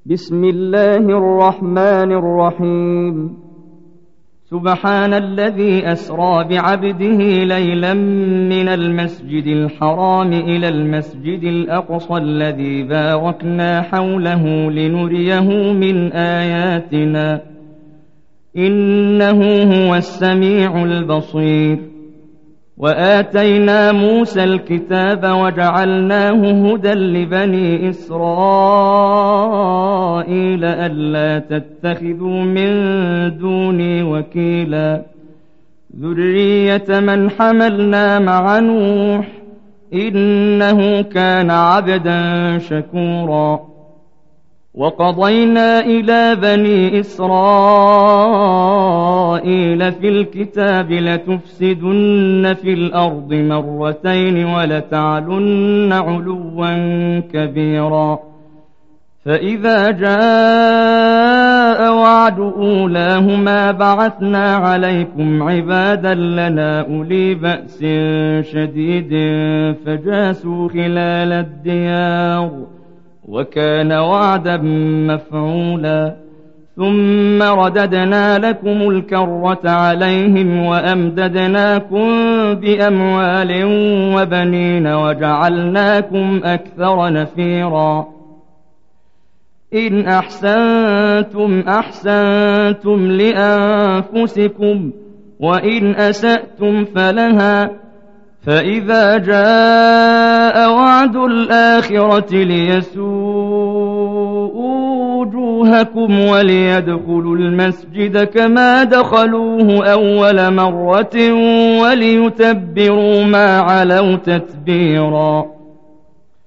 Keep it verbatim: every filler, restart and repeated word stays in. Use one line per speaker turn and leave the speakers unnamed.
بسم الله الرحمن الرحيم سبحان الذي أسرى بعبده ليلا من المسجد الحرام إلى المسجد الأقصى الذي باركنا حوله لنريه من آياتنا إنه هو السميع البصير وآتينا موسى الكتاب وجعلناه هدى لبني إسرائيل ألا تتخذوا من دوني وكيلا ذرية من حملنا مع نوح إنه كان عبدا شكورا وقضينا إلى بني إسرائيل في الكتاب لتفسدن في الأرض مرتين ولتعلن علوا كبيرا فإذا جاء وعد أولاهما بعثنا عليكم عبادا لنا أولي بأس شديد فجاسوا خلال الديار وكان وعدا مفعولا ثم رددنا لكم الكرة عليهم وأمددناكم بأموال وبنين وجعلناكم أكثر نفيرا إن أحسنتم أحسنتم لأنفسكم وإن أسأتم فلها فإذا جاء وعد الآخرة ليسوءوا وجوهكم وليدخلوا المسجد كما دخلوه أول مرة وليتبروا ما علوا تتبيرا